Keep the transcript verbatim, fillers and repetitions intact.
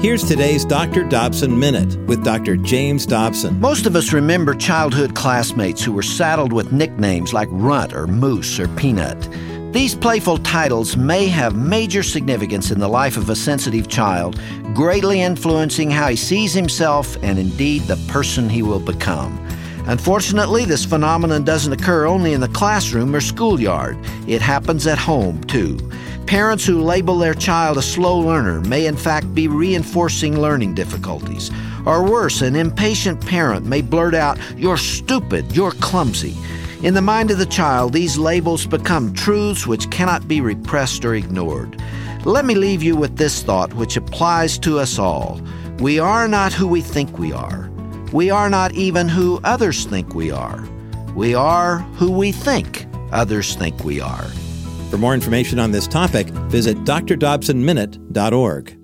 Here's today's Doctor Dobson Minute with Doctor James Dobson. Most of us remember childhood classmates who were saddled with nicknames like Runt or Moose or Peanut. These playful titles may have major significance in the life of a sensitive child, greatly influencing how he sees himself and indeed the person he will become. Unfortunately, this phenomenon doesn't occur only in the classroom or schoolyard. It happens at home, too. Parents who label their child a slow learner may in fact be reinforcing learning difficulties. Or worse, an impatient parent may blurt out, "You're stupid, you're clumsy." In the mind of the child, these labels become truths which cannot be repressed or ignored. Let me leave you with this thought which applies to us all. We are not who we think we are. We are not even who others think we are. We are who we think others think we are. For more information on this topic, visit d r dobson minute dot org.